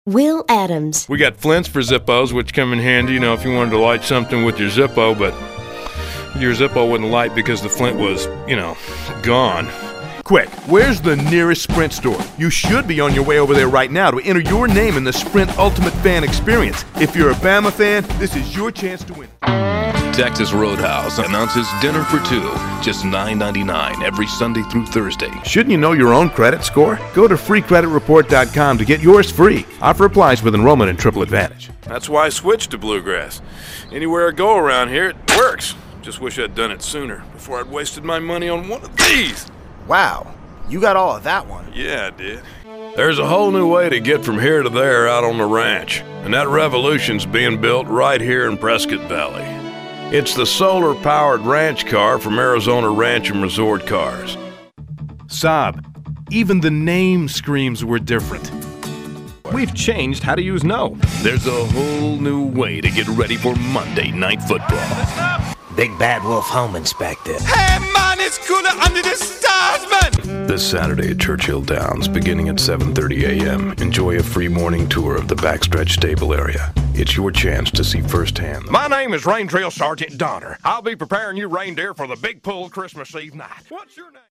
Will Adams. We got flints for Zippos, which come in handy, if you wanted to light something with your Zippo, but your Zippo wouldn't light because the flint was, gone. Quick, where's the nearest Sprint store? You should be on your way over there right now to enter your name in the Sprint Ultimate Fan Experience. If you're a Bama fan, this is your chance to win. Texas Roadhouse announces dinner for two, just $9.99 every Sunday through Thursday. Shouldn't you know your own credit score? Go to freecreditreport.com to get yours free. Offer applies with enrollment in Triple Advantage. That's why I switched to Bluegrass. Anywhere I go around here, it works. Just wish I'd done it sooner, before I'd wasted my money on one of these. Wow, you got all of that one. Yeah, I did. There's a whole new way to get from here to there out on the ranch, and that revolution's being built right here in Prescott Valley. It's the solar-powered ranch car from Arizona Ranch and Resort Cars. Saab, even the name screams we're different. We've changed how to use no. There's a whole new way to get ready for Monday Night Football. Big Bad Wolf Home Inspector. Hey man, it's cooler under the stars, man! This Saturday at Churchill Downs, beginning at 7:30 a.m., enjoy a free morning tour of the backstretch stable area. It's your chance to see firsthand. My name is Rain Trail Sergeant Donner. I'll be preparing you reindeer for the big pull Christmas Eve night. What's your name?